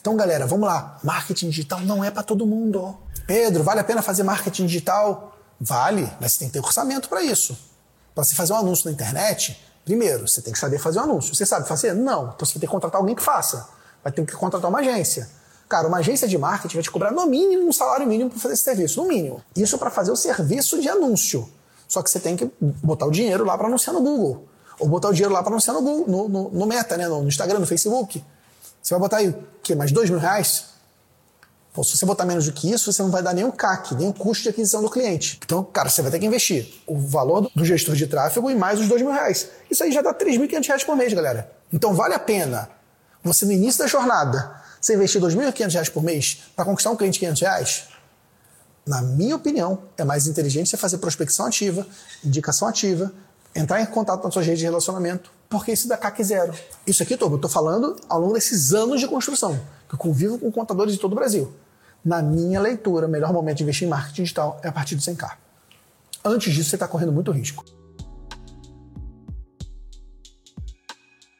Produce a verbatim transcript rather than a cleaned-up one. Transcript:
Então, galera, vamos lá. Marketing digital não é para todo mundo. Pedro, vale a pena fazer marketing digital? Vale, mas você tem que ter orçamento para isso. Para você fazer um anúncio na internet, primeiro, você tem que saber fazer um anúncio. Você sabe fazer? Não. Então você vai ter que contratar alguém que faça. Vai ter que contratar uma agência. Cara, uma agência de marketing vai te cobrar no mínimo um salário mínimo para fazer esse serviço, no mínimo. Isso para fazer o serviço de anúncio. Só que você tem que botar o dinheiro lá para anunciar no Google. Ou botar o dinheiro lá para anunciar no, Google, no, no, no Meta, né? no Instagram, no Facebook. Você vai botar aí, o quê? Mais dois mil reais? Pô, se você botar menos do que isso, você não vai dar nem o C A C, nem o custo de aquisição do cliente. Então, cara, você vai ter que investir o valor do gestor de tráfego e mais os dois mil reais. Isso aí já dá três mil e quinhentos reais por mês, galera. Então, vale a pena você, no início da jornada, você investir dois mil e quinhentos reais por mês para conquistar um cliente de quinhentos reais? Na minha opinião, é mais inteligente você fazer prospecção ativa, indicação ativa, entrar em contato com suas redes de relacionamento, porque isso dá C A C zero. Isso aqui, Togo, eu tô falando ao longo desses anos de construção, que eu convivo com contadores de todo o Brasil. Na minha leitura, o melhor momento de investir em marketing digital é a partir do cem K. Antes disso, você está correndo muito risco.